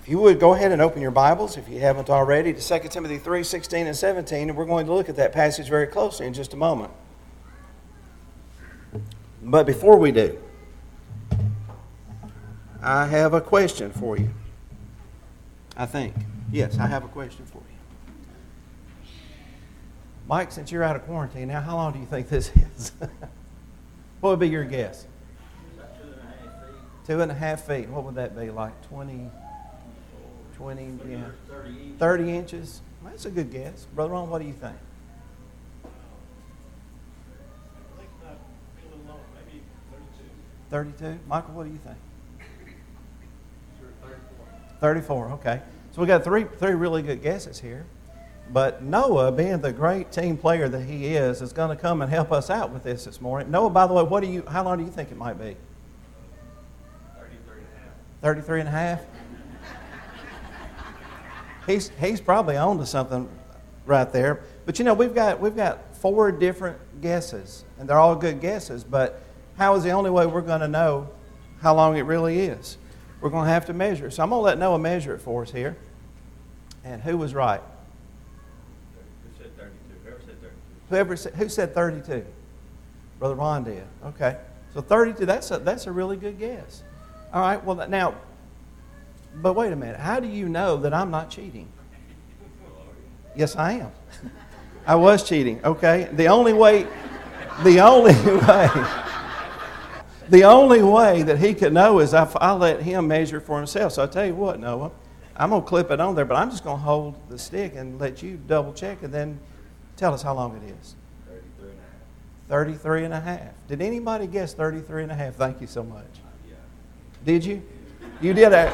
you would, go ahead and open your Bibles, if you haven't already, to 2 Timothy 3:16 and 17, and we're going to look at that passage very closely in just a moment. But before we do, I have a question for you. I think. Yes, I have a question for you. Mike, since you're out of quarantine now, how long do you think this is? What would be your guess? About 2.5 feet. 2.5 feet. What would that be, like 20, yeah, 30 inches. 30 inches? That's a good guess. Brother Ron, what do you think? I think that be a little lower, maybe 32. 32? Michael, what do you think? Sure, 34. 34, okay. So we got three really good guesses here. But Noah, being the great team player that he is going to come and help us out with this morning. Noah, by the way, how long do you think it might be? 33 and a half? He's probably on to something right there. But you know, we've got 4 different guesses, and they're all good guesses, but how is the only way we're going to know how long it really is? We're going to have to measure it. So I'm going to let Noah measure it for us here. And who was right? Who said 32? Who said 32? Brother Ron did. Okay. So 32, that's a really good guess. All right, well now, but wait a minute. How do you know that I'm not cheating? Yes, I am. I was cheating, okay? The only way that he could know is I let him measure for himself. So I tell you what, Noah, I'm going to clip it on there, but I'm just going to hold the stick and let you double check and then tell us how long it is. 33 and a half. Did anybody guess 33 and a half? Thank you so much. Yeah. Did you? You did that.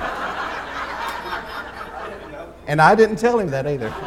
And I didn't tell him that either.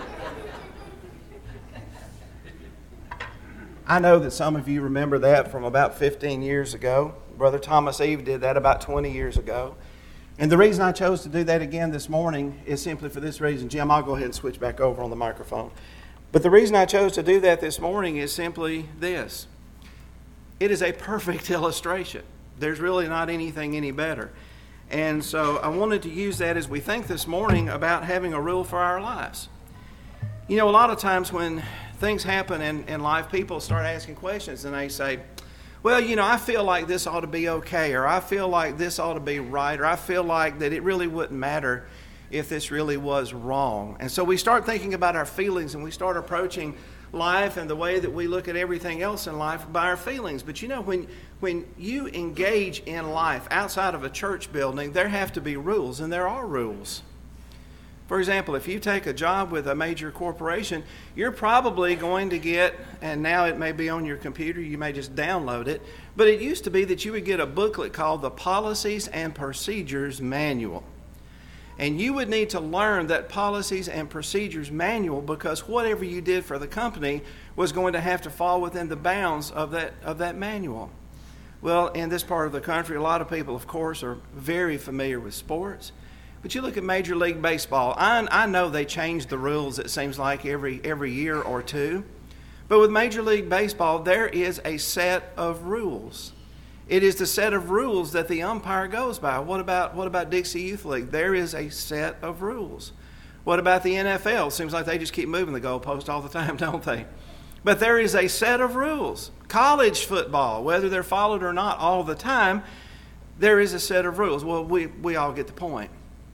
I know that some of you remember that from about 15 years ago. Brother Thomas Eve did that about 20 years ago. And the reason I chose to do that again this morning is simply for this reason. Jim, I'll go ahead and switch back over on the microphone. But the reason I chose to do that this morning is simply this. It is a perfect illustration. There's really not anything any better. And so I wanted to use that as we think this morning about having a rule for our lives. You know, a lot of times when things happen in life, people start asking questions and they say, well, you know, I feel like this ought to be okay, or I feel like this ought to be right, or I feel like that it really wouldn't matter if this really was wrong. And so we start thinking about our feelings and we start approaching life and the way that we look at everything else in life by our feelings. But you know, when you engage in life outside of a church building, there have to be rules, and there are rules. For example, if you take a job with a major corporation, you're probably going to get, and now it may be on your computer, you may just download it, but it used to be that you would get a booklet called the Policies and Procedures Manual. And you would need to learn that Policies and Procedures Manual because whatever you did for the company was going to have to fall within the bounds of that manual. Well, in this part of the country, a lot of people, of course, are very familiar with sports. But you look at Major League Baseball. I know they change the rules, it seems like, every year or two. But with Major League Baseball, there is a set of rules. It is the set of rules that the umpire goes by. What about Dixie Youth League? There is a set of rules. What about the NFL? Seems like they just keep moving the goalpost all the time, don't they? But there is a set of rules. College football, whether they're followed or not all the time, there is a set of rules. Well, we all get the point.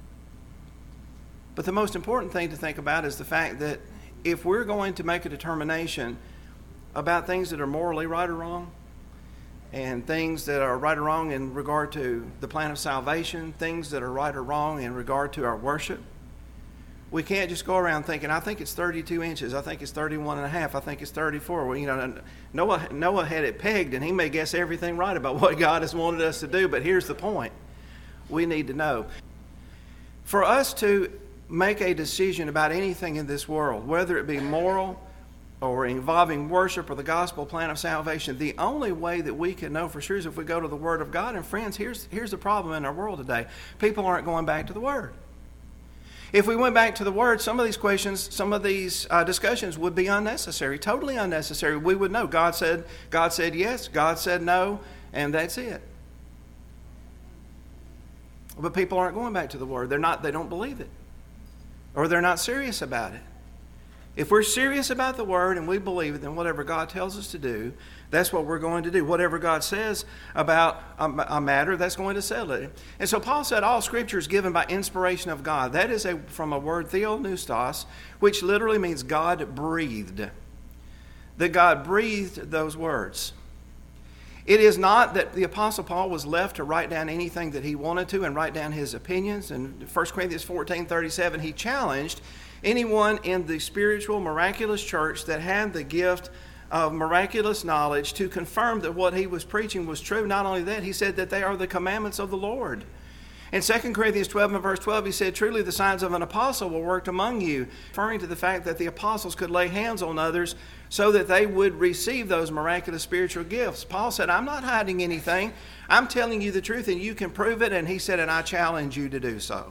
But the most important thing to think about is the fact that if we're going to make a determination about things that are morally right or wrong, and things that are right or wrong in regard to the plan of salvation, things that are right or wrong in regard to our worship, we can't just go around thinking, I think it's 32 inches, I think it's 31 and a half, I think it's 34. Well, you know, Noah had it pegged, and he may guess everything right about what God has wanted us to do, but here's the point. We need to know. For us to make a decision about anything in this world, whether it be moral or involving worship or the gospel plan of salvation, the only way that we can know for sure is if we go to the Word of God. And friends, here's the problem in our world today. People aren't going back to the Word. If we went back to the Word, some of these questions, some of these discussions would be unnecessary, totally unnecessary. We would know God said yes, God said no, and that's it. But people aren't going back to the Word. They don't believe it. Or they're not serious about it. If we're serious about the Word and we believe it, then whatever God tells us to do, that's what we're going to do. Whatever God says about a matter, that's going to settle it. And so Paul said all Scripture is given by inspiration of God. That is from a word theopneustos, which literally means God breathed. That God breathed those words. It is not that the Apostle Paul was left to write down anything that he wanted to and write down his opinions. In 1 Corinthians 14:37, he challenged anyone in the spiritual, miraculous church that had the gift of miraculous knowledge to confirm that what he was preaching was true. Not only that, he said that they are the commandments of the Lord. In 2 Corinthians 12 and verse 12, he said, truly the signs of an apostle were worked among you, referring to the fact that the apostles could lay hands on others so that they would receive those miraculous spiritual gifts. Paul said, I'm not hiding anything. I'm telling you the truth and you can prove it. And he said, and I challenge you to do so.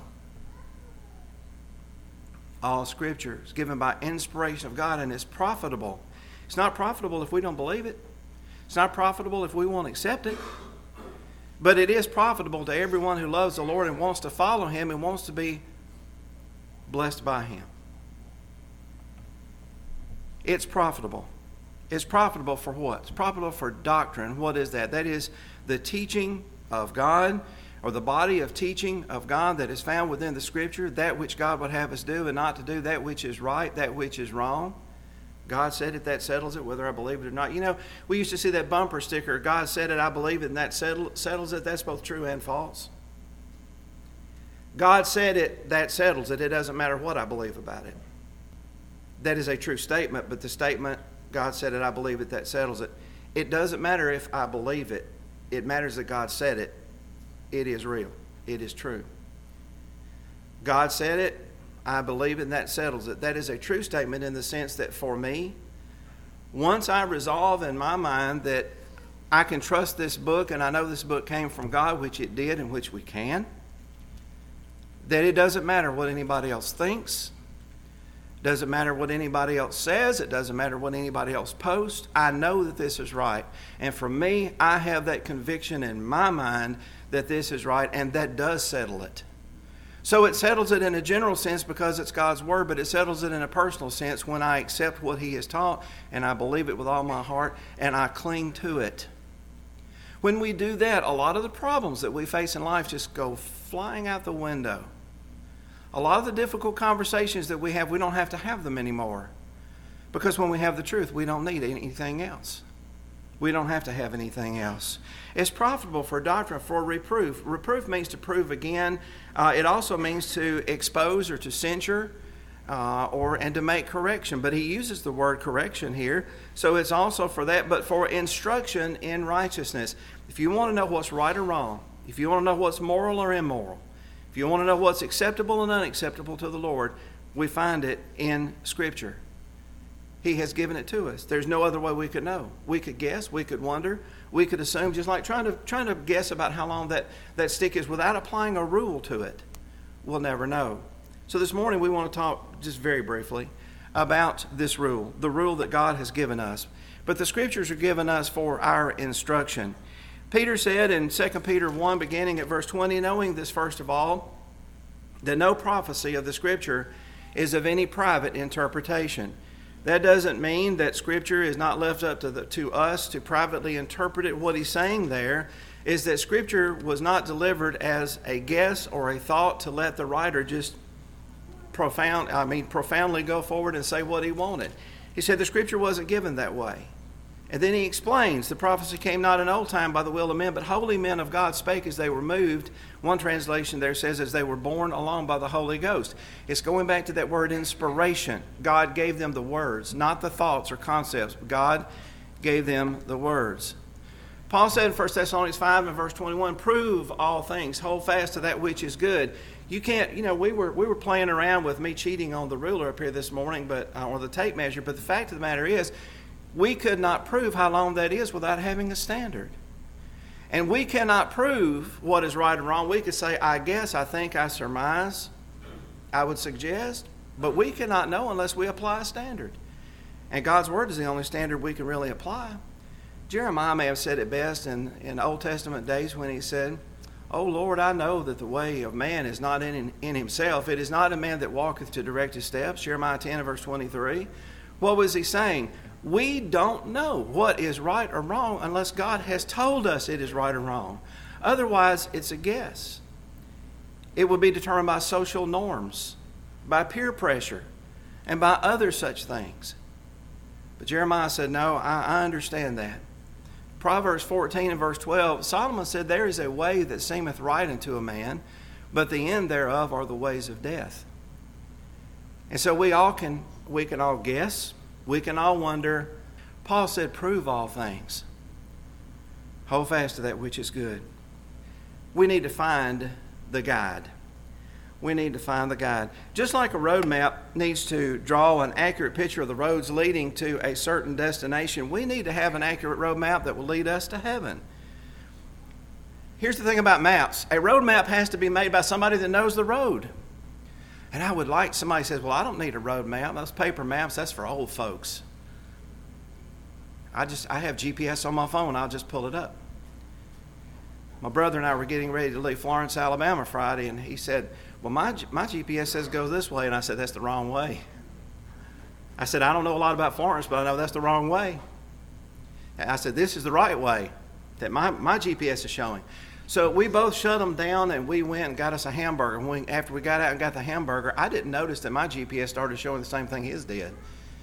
All Scripture is given by inspiration of God and is profitable. It's not profitable if we don't believe it. It's not profitable if we won't accept it. But it is profitable to everyone who loves the Lord and wants to follow Him and wants to be blessed by Him. It's profitable. It's profitable for what? It's profitable for doctrine. What is that? That is the teaching of God, or the body of teaching of God that is found within the Scripture, that which God would have us do and not to do, that which is right, that which is wrong. God said it, that settles it, whether I believe it or not. You know, we used to see that bumper sticker, God said it, I believe it, and that settles it. That's both true and false. God said it, that settles it. It doesn't matter what I believe about it. That is a true statement, but the statement, God said it, I believe it, that settles it. It doesn't matter if I believe it. It matters that God said it. It is real. It is true. God said it, I believe it, and that settles it. That is a true statement in the sense that for me, once I resolve in my mind that I can trust this book, and I know this book came from God, which it did, and which we can, that it doesn't matter what anybody else thinks. It doesn't matter what anybody else says. It doesn't matter what anybody else posts. I know that this is right. And for me, I have that conviction in my mind that this is right, and that does settle it. So it settles it in a general sense because it's God's Word, but it settles it in a personal sense when I accept what He has taught and I believe it with all my heart and I cling to it. When we do that, a lot of the problems that we face in life just go flying out the window. A lot of the difficult conversations that we don't have to have them anymore. Because when we have the truth, we don't need anything else. We don't have to have anything else. It's profitable for doctrine, for reproof. Reproof means to prove again. It also means to expose or to censure and to make correction. But he uses the word correction here. So it's also for that, but for instruction in righteousness. If you want to know what's right or wrong, if you want to know what's moral or immoral, if you want to know what's acceptable and unacceptable to the Lord, we find it in Scripture. He has given it to us. There's no other way we could know. We could guess. We could wonder. We could assume, just like trying to guess about how long that stick is without applying a rule to it. We'll never know. So this morning we want to talk just very briefly about this rule, the rule that God has given us. But the Scriptures are given us for our instruction. Peter said in 2 Peter 1, beginning at verse 20, knowing this first of all, that no prophecy of the Scripture is of any private interpretation. That doesn't mean that Scripture is not left up to us to privately interpret it. What he's saying there is that Scripture was not delivered as a guess or a thought to let the writer just profoundly go forward and say what he wanted. He said the Scripture wasn't given that way. And then he explains, the prophecy came not in old time by the will of men, but holy men of God spake as they were moved. One translation there says as they were borne along by the Holy Ghost. It's going back to that word inspiration. God gave them the words, not the thoughts or concepts. God gave them the words. Paul said in 1 Thessalonians 5 and verse 21, prove all things, hold fast to that which is good. You can't, we were playing around with me cheating on the ruler up here this morning, or the tape measure, but the fact of the matter is, we could not prove how long that is without having a standard. And we cannot prove what is right or wrong. We could say, I guess, I think, I surmise, I would suggest, but we cannot know unless we apply a standard. And God's Word is the only standard we can really apply. Jeremiah may have said it best in Old Testament days when he said, "O Lord, I know that the way of man is not in himself. It is not a man that walketh to direct his steps." Jeremiah 10 and verse 23. What was he saying? We don't know what is right or wrong unless God has told us it is right or wrong. Otherwise, it's a guess. It will be determined by social norms, by peer pressure, and by other such things. But Jeremiah said, no, I understand that. Proverbs 14 and verse 12, Solomon said, "There is a way that seemeth right unto a man, but the end thereof are the ways of death." And so we can all guess. We can all wonder. Paul said, "Prove all things. Hold fast to that which is good." We need to find the guide. We need to find the guide. Just like a road map needs to draw an accurate picture of the roads leading to a certain destination, we need to have an accurate road map that will lead us to heaven. Here's the thing about maps. A road map has to be made by somebody that knows the road. And I would like somebody says, "Well, I don't need a road map. Those paper maps, that's for old folks. I have GPS on my phone. I'll just pull it up." My brother and I were getting ready to leave Florence, Alabama Friday, and he said, "Well, my GPS says go this way." And I said, "That's the wrong way." I said, "I don't know a lot about Florence, but I know that's the wrong way." And I said, "This is the right way that my GPS is showing." So we both shut them down, and we went and got us a hamburger. And after we got out and got the hamburger, I didn't notice that my GPS started showing the same thing his did.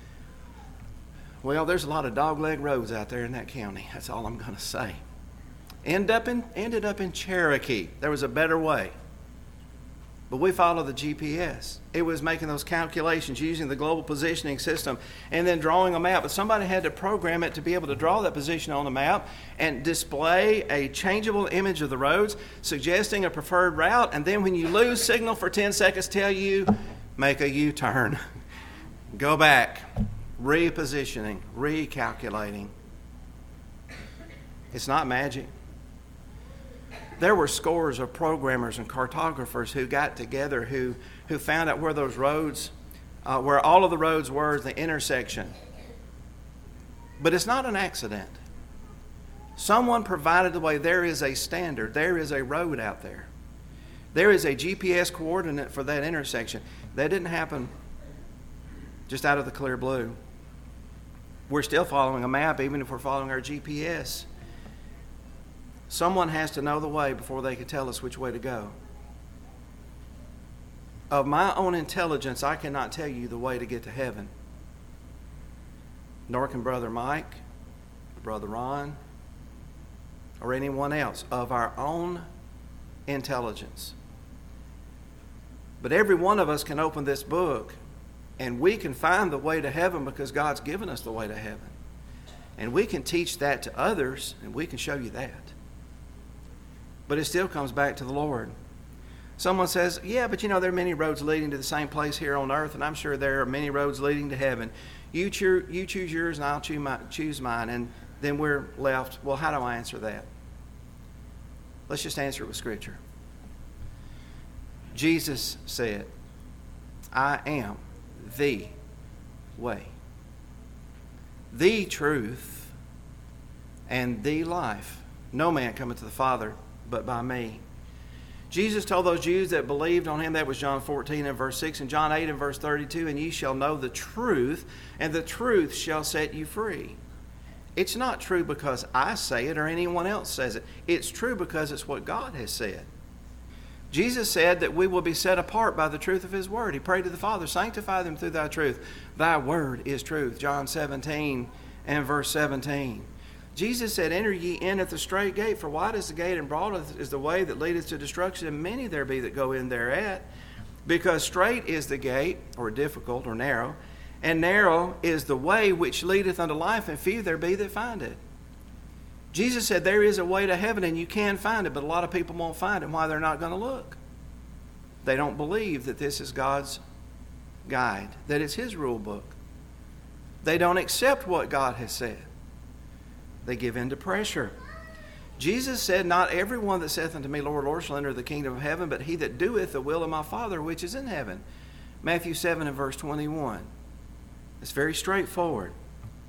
Well, there's a lot of dogleg roads out there in that county. That's all I'm going to say. Ended up in Cherokee. There was a better way. But we followed the GPS. It was making those calculations using the global positioning system and then drawing a map. But somebody had to program it to be able to draw that position on the map and display a changeable image of the roads, suggesting a preferred route. And then when you lose signal for 10 seconds, tell you, make a U-turn. Go back. Repositioning. Recalculating. It's not magic. There were scores of programmers and cartographers who got together who found out where those roads, where all of the roads were, the intersection. But it's not an accident. Someone provided the way. There is a standard. There is a road out there. There is a GPS coordinate for that intersection. That didn't happen just out of the clear blue. We're still following a map, even if we're following our GPS. Someone has to know the way before they can tell us which way to go. Of my own intelligence, I cannot tell you the way to get to heaven. Nor can Brother Mike, Brother Ron, or anyone else of our own intelligence. But every one of us can open this book and we can find the way to heaven because God's given us the way to heaven. And we can teach that to others and we can show you that. But it still comes back to the Lord. Someone says, "Yeah, but there are many roads leading to the same place here on earth, and I'm sure there are many roads leading to heaven. You choose yours, and I'll choose mine." And then we're left, well, how do I answer that? Let's just answer it with Scripture. Jesus said, "I am the way, the truth, and the life. No man cometh to the Father but by me." Jesus told those Jews that believed on him, that was John 14 and verse 6, and John 8 and verse 32, "And ye shall know the truth, and the truth shall set you free." It's not true because I say it or anyone else says it. It's true because it's what God has said. Jesus said that we will be set apart by the truth of his word. He prayed to the Father, "Sanctify them through thy truth. Thy word is truth." John 17 and verse 17. Jesus said, "Enter ye in at the straight gate, for wide is the gate and broad is the way that leadeth to destruction, and many there be that go in thereat. Because straight is the gate," or difficult or narrow, "and narrow is the way which leadeth unto life, and few there be that find it." Jesus said there is a way to heaven and you can find it, but a lot of people won't find it. Why? They're not going to look. They don't believe that this is God's guide, that it's his rule book. They don't accept what God has said. They give in to pressure. Jesus said, "Not every one that saith unto me, Lord, Lord, shall enter the kingdom of heaven, but he that doeth the will of my Father which is in heaven." Matthew 7 and verse 21. It's very straightforward.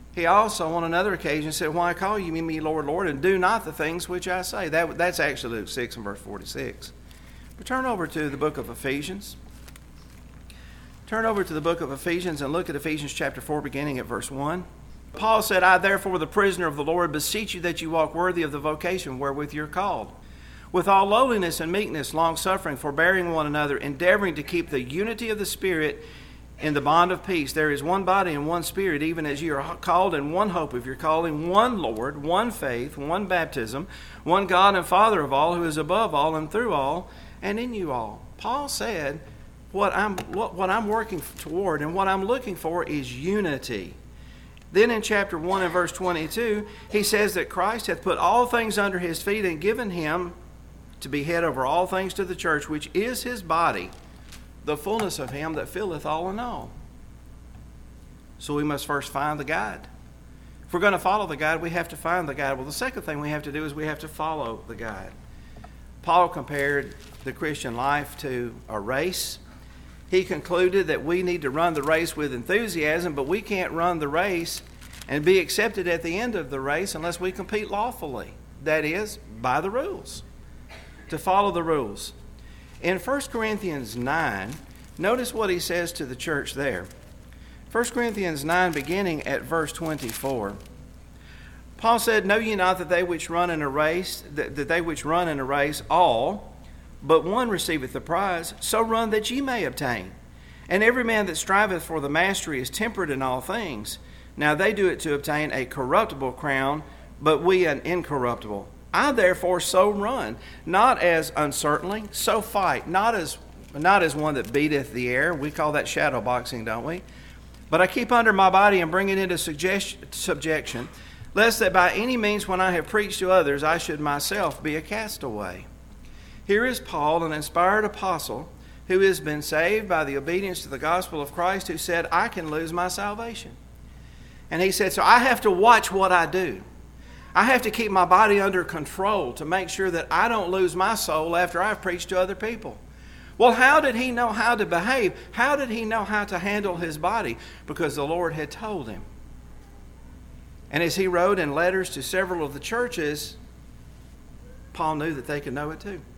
He also, on another occasion, said, "Why call you me, Lord, Lord, and do not the things which I say?" That's actually Luke 6 and verse 46. But turn over to the book of Ephesians. Turn over to the book of Ephesians and look at Ephesians chapter 4, beginning at verse 1. Paul said, "I therefore, the prisoner of the Lord, beseech you that you walk worthy of the vocation wherewith you're called, with all lowliness and meekness, long-suffering, forbearing one another, endeavoring to keep the unity of the Spirit in the bond of peace. There is one body and one Spirit, even as you are called in one hope of your calling, one Lord, one faith, one baptism, one God and Father of all, who is above all and through all and in you all." Paul said, what I'm working toward and what I'm looking for is unity. Then in chapter 1 and verse 22, he says that Christ hath put all things under his feet and given him to be head over all things to the church, which is his body, the fullness of him that filleth all in all. So we must first find the guide. If we're going to follow the guide, we have to find the guide. Well, the second thing we have to do is we have to follow the guide. Paul compared the Christian life to a race. He concluded that we need to run the race with enthusiasm, but we can't run the race and be accepted at the end of the race unless we compete lawfully. That is, by the rules. To follow the rules. In 1 Corinthians 9, notice what he says to the church there. 1 Corinthians 9, beginning at verse 24. Paul said, "Know ye not that they which run in a race, all, but one receiveth the prize, so run that ye may obtain. And every man that striveth for the mastery is temperate in all things. Now they do it to obtain a corruptible crown, but we an incorruptible. I therefore so run, not as uncertainly, so fight, not as one that beateth the air." We call that shadow boxing, don't we? "But I keep under my body and bring it into subjection, lest that by any means when I have preached to others, I should myself be a castaway." Here is Paul, an inspired apostle, who has been saved by the obedience to the gospel of Christ, who said, "I can lose my salvation." And he said, so I have to watch what I do. I have to keep my body under control to make sure that I don't lose my soul after I've preached to other people. Well, how did he know how to behave? How did he know how to handle his body? Because the Lord had told him. And as he wrote in letters to several of the churches, Paul knew that they could know it too.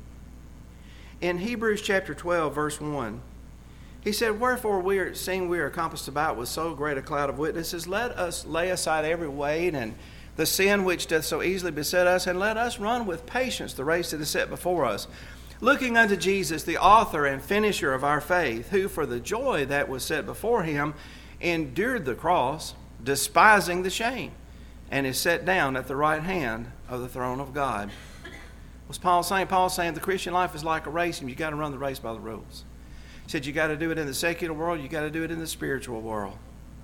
In Hebrews chapter 12, verse 1, he said, "Wherefore, seeing we are compassed about with so great a cloud of witnesses, let us lay aside every weight and the sin which doth so easily beset us, and let us run with patience the race that is set before us, looking unto Jesus, the author and finisher of our faith, who for the joy that was set before him endured the cross, despising the shame, and is set down at the right hand of the throne of God." What's Paul saying? Paul's saying the Christian life is like a race, and you got to run the race by the rules. He said you got to do it in the secular world, you got to do it in the spiritual world.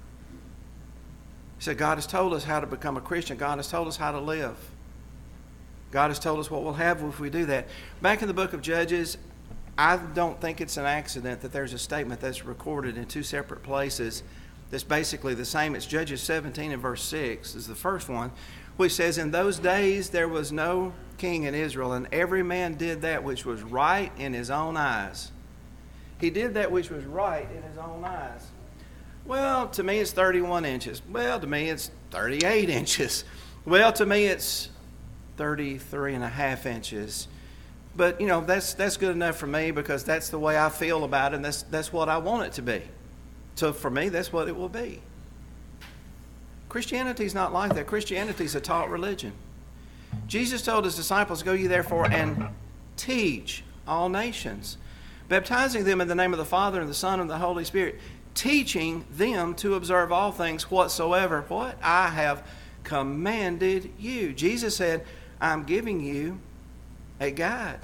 He said God has told us how to become a Christian. God has told us how to live. God has told us what we'll have if we do that. Back in the book of Judges, I don't think it's an accident that there's a statement that's recorded in two separate places that's basically the same. It's Judges 17 and verse 6 is the first one, which says, "In those days there was no king in Israel, and every man did that which was right in his own eyes." He did that which was right in his own eyes. Well, to me it's 31 inches. Well, to me it's 38 inches. Well, to me it's 33 and a half inches. But, that's good enough for me because that's the way I feel about it, and that's what I want it to be. So for me, that's what it will be. Christianity's not like that. Christianity's a taught religion. Jesus told his disciples, "Go ye therefore and teach all nations, baptizing them in the name of the Father and the Son and the Holy Spirit, teaching them to observe all things whatsoever," what? "I have commanded you." Jesus said, "I'm giving you a guide.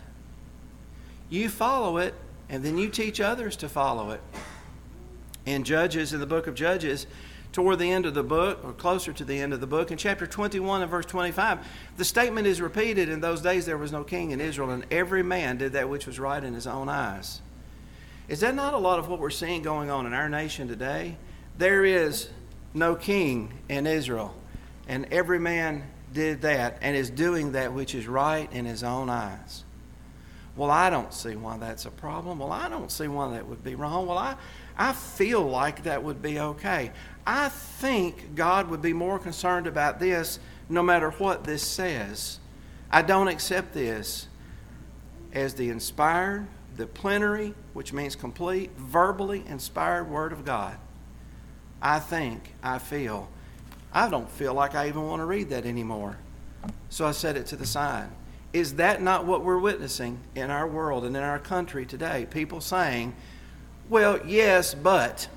You follow it, and then you teach others to follow it." In the book of Judges, toward the end of the book, or closer to the end of the book, in chapter 21 and verse 25, the statement is repeated, "In those days there was no king in Israel, and every man did that which was right in his own eyes." Is that not a lot of what we're seeing going on in our nation today? There is no king in Israel, and every man did that and is doing that which is right in his own eyes. Well, I don't see why that's a problem. Well, I don't see why that would be wrong. Well, I feel like that would be okay. I think God would be more concerned about this no matter what this says. I don't accept this as the inspired, the plenary, which means complete, verbally inspired Word of God. I think, I feel. I don't feel like I even want to read that anymore. So I set it to the side. Is that not what we're witnessing in our world and in our country today? People saying, well, yes, but.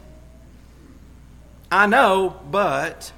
I know, but.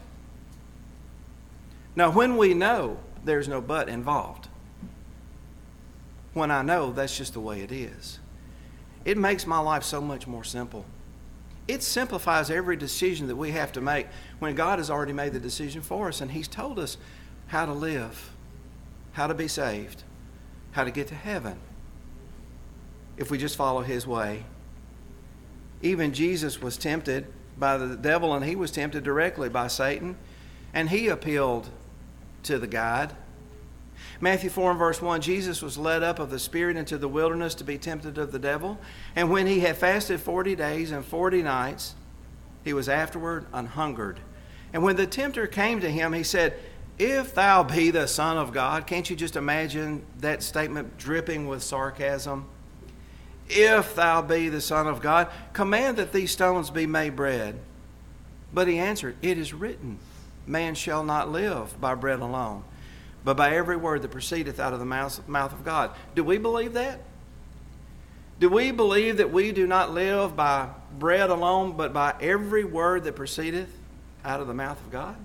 Now, when we know, there's no but involved. When I know, that's just the way it is. It makes my life so much more simple. It simplifies every decision that we have to make when God has already made the decision for us, and He's told us how to live, how to be saved, how to get to heaven if we just follow His way. Even Jesus was tempted by the devil, and He was tempted directly by Satan, and He appealed to the guide. Matthew 4 and verse 1, Jesus was led up of the Spirit into the wilderness to be tempted of the devil. And when He had fasted 40 days and 40 nights, He was afterward an-hungered. And when the tempter came to Him, He said, if thou be the Son of God. Can't you just imagine that statement dripping with sarcasm? If thou be the Son of God, command that these stones be made bread. But He answered, it is written, man shall not live by bread alone, but by every word that proceedeth out of the mouth of God. Do we believe that? Do we believe that we do not live by bread alone, but by every word that proceedeth out of the mouth of God?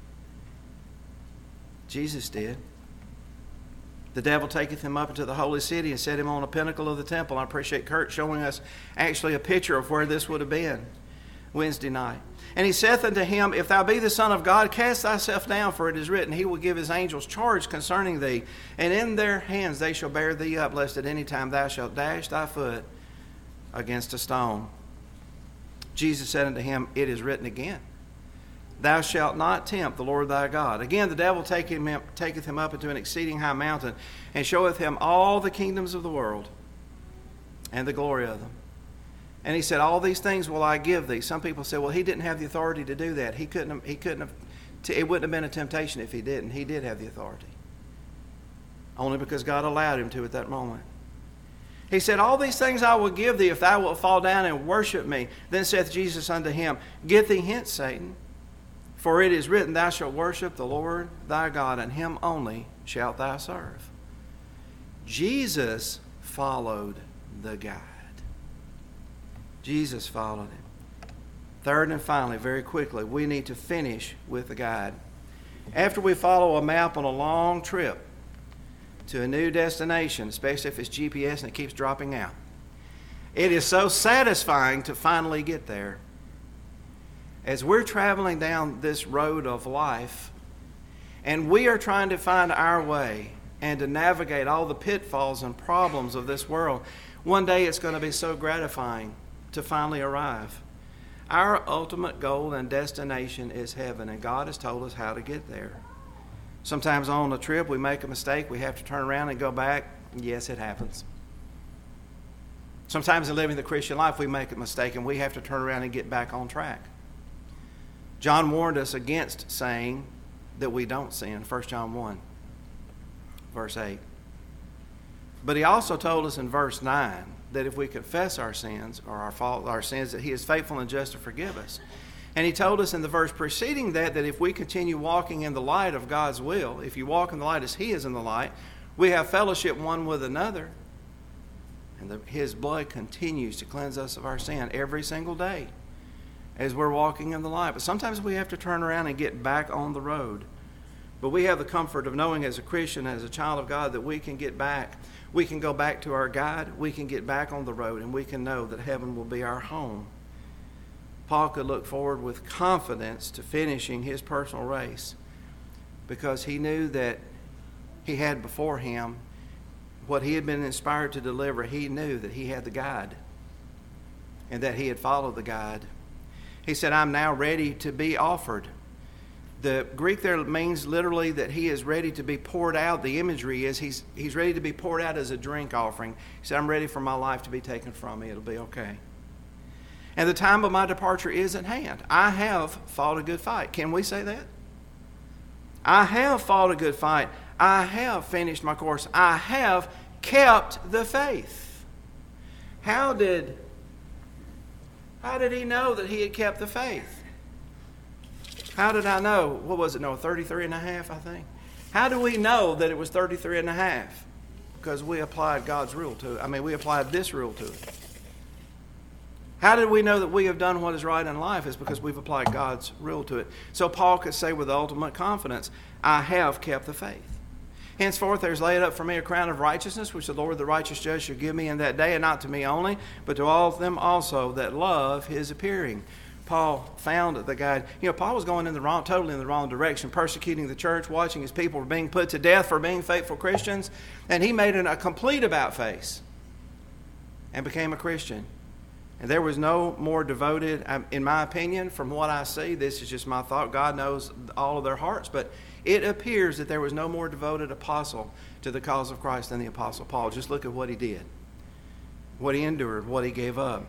Jesus did. The devil taketh him up into the holy city and set him on a pinnacle of the temple. I appreciate Kurt showing us actually a picture of where this would have been Wednesday night. And he saith unto him, if thou be the Son of God, cast thyself down, for it is written, He will give His angels charge concerning thee, and in their hands they shall bear thee up, lest at any time thou shalt dash thy foot against a stone. Jesus said unto him, it is written again, thou shalt not tempt the Lord thy God. Again, the devil taketh him up into an exceeding high mountain, and showeth him all the kingdoms of the world, and the glory of them. And He said, all these things will I give thee. Some people say, well, He didn't have the authority to do that. He couldn't have, it wouldn't have been a temptation if He didn't. He did have the authority. Only because God allowed Him to at that moment. He said, all these things I will give thee if thou wilt fall down and worship me. Then saith Jesus unto him, get thee hence, Satan. For it is written, thou shalt worship the Lord thy God, and Him only shalt thou serve. Jesus followed the guide. Jesus followed Him. Third and finally, very quickly, we need to finish with the guide. After we follow a map on a long trip to a new destination, especially if it's GPS and it keeps dropping out, it is so satisfying to finally get there. As we're traveling down this road of life, and we are trying to find our way and to navigate all the pitfalls and problems of this world, one day it's going to be so gratifying to finally arrive. Our ultimate goal and destination is heaven, and God has told us how to get there. Sometimes on a trip we make a mistake, we have to turn around and go back. Yes, it happens. Sometimes in living the Christian life we make a mistake and we have to turn around and get back on track. John warned us against saying that we don't sin, 1 John 1, verse 8. But he also told us in verse 9 that if we confess our sins or our sins, that He is faithful and just to forgive us. And he told us in the verse preceding that if we continue walking in the light of God's will, if you walk in the light as He is in the light, we have fellowship one with another. And His blood continues to cleanse us of our sin every single day as we're walking in the light. But sometimes we have to turn around and get back on the road. But we have the comfort of knowing as a Christian, as a child of God, that we can get back. We can go back to our guide. We can get back on the road, and we can know that heaven will be our home. Paul could look forward with confidence to finishing his personal race because he knew that he had before him what he had been inspired to deliver. He knew that he had the guide and that he had followed the guide. He said, I'm now ready to be offered The Greek there means literally that he is ready to be poured out. The imagery is he's ready to be poured out as a drink offering. He said, I'm ready for my life to be taken from me. It'll be okay. And the time of my departure is at hand. I have fought a good fight. Can we say that? I have fought a good fight. I have finished my course. I have kept the faith. How did he know that he had kept the faith? How did I know? What was it? No, 33 and a half, I think. How do we know that it was 33 and a half? Because we applied God's rule to it. We applied this rule to it. How did we know that we have done what is right in life? It's because we've applied God's rule to it. So Paul could say with ultimate confidence, I have kept the faith. Henceforth there is laid up for me a crown of righteousness, which the Lord the righteous judge shall give me in that day, and not to me only, but to all of them also that love his appearing. Paul found the guide. Paul was going totally in the wrong direction, persecuting the church, watching his people being put to death for being faithful Christians, and he made a complete about-face and became a Christian. And there was no more devoted, in my opinion, from what I see, this is just my thought, God knows all of their hearts, but it appears that there was no more devoted apostle to the cause of Christ than the Apostle Paul. Just look at what he did, what he endured, what he gave up.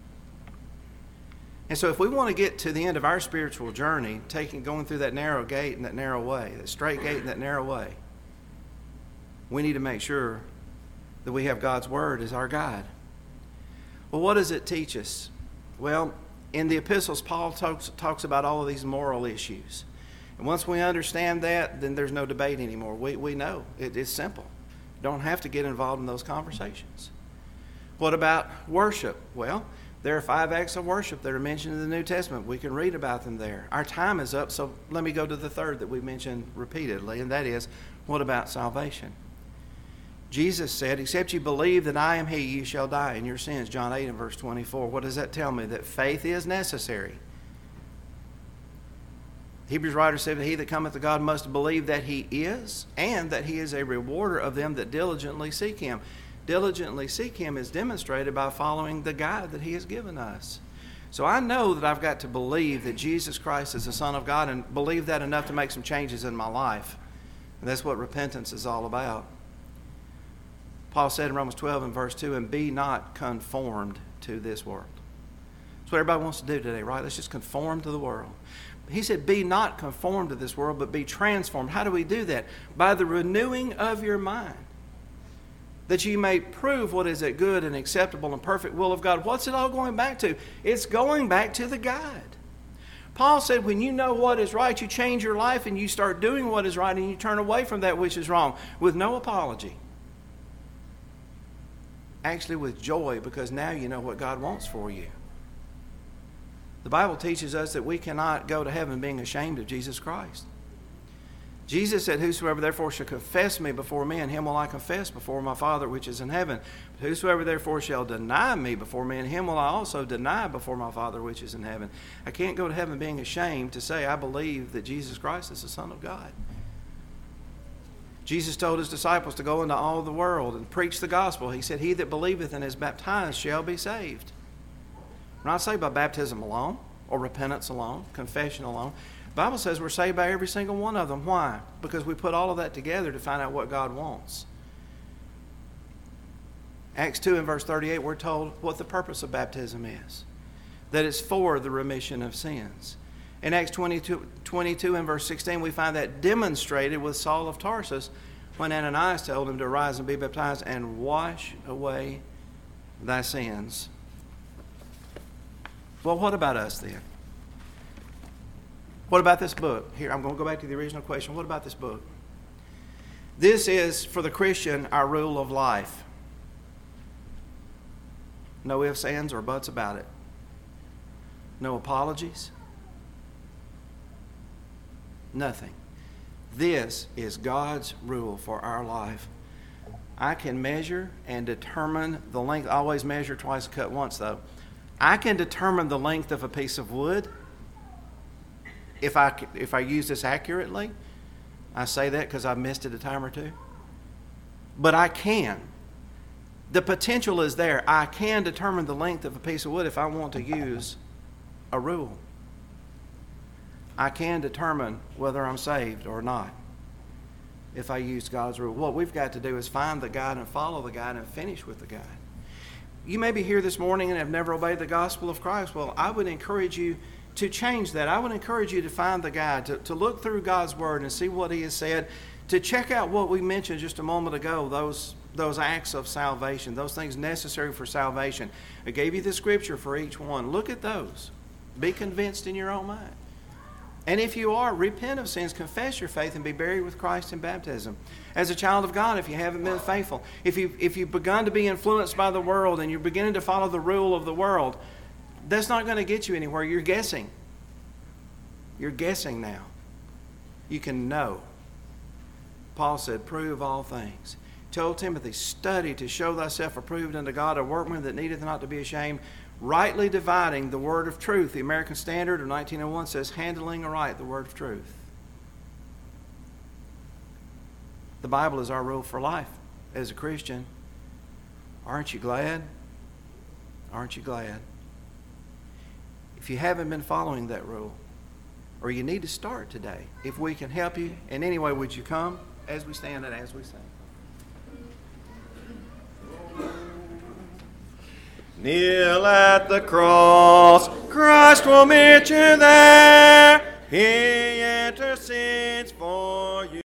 And so if we want to get to the end of our spiritual journey, going through that narrow gate and that narrow way, that straight gate and that narrow way, we need to make sure that we have God's Word as our guide. Well, what does it teach us? Well, in the epistles, Paul talks about all of these moral issues. And once we understand that, then there's no debate anymore. We know. It's simple. You don't have to get involved in those conversations. What about worship? Well, there are 5 acts of worship that are mentioned in the New Testament. We can read about them there. Our time is up, so let me go to the third that we mentioned repeatedly, and that is, what about salvation? Jesus said, except you believe that I am he, you shall die in your sins. John 8 and verse 24. What does that tell me? That faith is necessary. Hebrews writer said, he that cometh to God must believe that he is, and that he is a rewarder of them that diligently seek him. Diligently seek him is demonstrated by following the guide that he has given us. So I know that I've got to believe that Jesus Christ is the Son of God, and believe that enough to make some changes in my life. And that's what repentance is all about. Paul said in Romans 12 and verse 2, and be not conformed to this world. That's what everybody wants to do today, right? Let's just conform to the world. He said, be not conformed to this world, but be transformed. How do we do that? By the renewing of your mind, that you may prove what is a good and acceptable and perfect will of God. What's it all going back to? It's going back to the guide. Paul said, when you know what is right, you change your life and you start doing what is right, and you turn away from that which is wrong with no apology. Actually with joy, because now you know what God wants for you. The Bible teaches us that we cannot go to heaven being ashamed of Jesus Christ. Jesus said, whosoever therefore shall confess me before men, him will I confess before my Father which is in heaven. But whosoever therefore shall deny me before men, him will I also deny before my Father which is in heaven. I can't go to heaven being ashamed to say I believe that Jesus Christ is the Son of God. Jesus told his disciples to go into all the world and preach the gospel. He said, he that believeth and is baptized shall be saved. We're not saved by baptism alone, or repentance alone, confession alone. The Bible says we're saved by every single one of them. Why? Because we put all of that together to find out what God wants. Acts 2 and verse 38, we're told what the purpose of baptism is. That it's for the remission of sins. In Acts 22 and verse 16, we find that demonstrated with Saul of Tarsus when Ananias told him to arise and be baptized and wash away thy sins. Well, what about us then? What about this book? Here, I'm going to go back to the original question. What about this book? This is, for the Christian, our rule of life. No ifs, ands, or buts about it. No apologies. Nothing. This is God's rule for our life. I can measure and determine the length. I always measure twice, cut once, though. I can determine the length of a piece of wood if I use this accurately. I say that because I've missed it a time or two. But I can. The potential is there. I can determine the length of a piece of wood if I want to use a rule. I can determine whether I'm saved or not if I use God's rule. What we've got to do is find the guide and follow the guide and finish with the guide. You may be here this morning and have never obeyed the gospel of Christ. Well, I would encourage you to change that. I would encourage you to find the guide, to look through God's Word and see what He has said, to check out what we mentioned just a moment ago, those acts of salvation, those things necessary for salvation. I gave you the scripture for each one. Look at those. Be convinced in your own mind. And if you are, repent of sins, confess your faith, and be buried with Christ in baptism. As a child of God, if you haven't been faithful, if you've begun to be influenced by the world and you're beginning to follow the rule of the world, that's not going to get you anywhere. You're guessing. You're guessing now. You can know. Paul said, prove all things. Told Timothy, study to show thyself approved unto God, a workman that needeth not to be ashamed, rightly dividing the word of truth. The American Standard of 1901 says, handling aright the word of truth. The Bible is our rule for life as a Christian. Aren't you glad? Aren't you glad? If you haven't been following that rule, or you need to start today, if we can help you in any way, would you come as we stand and as we sing? Kneel at the cross, Christ will meet you there.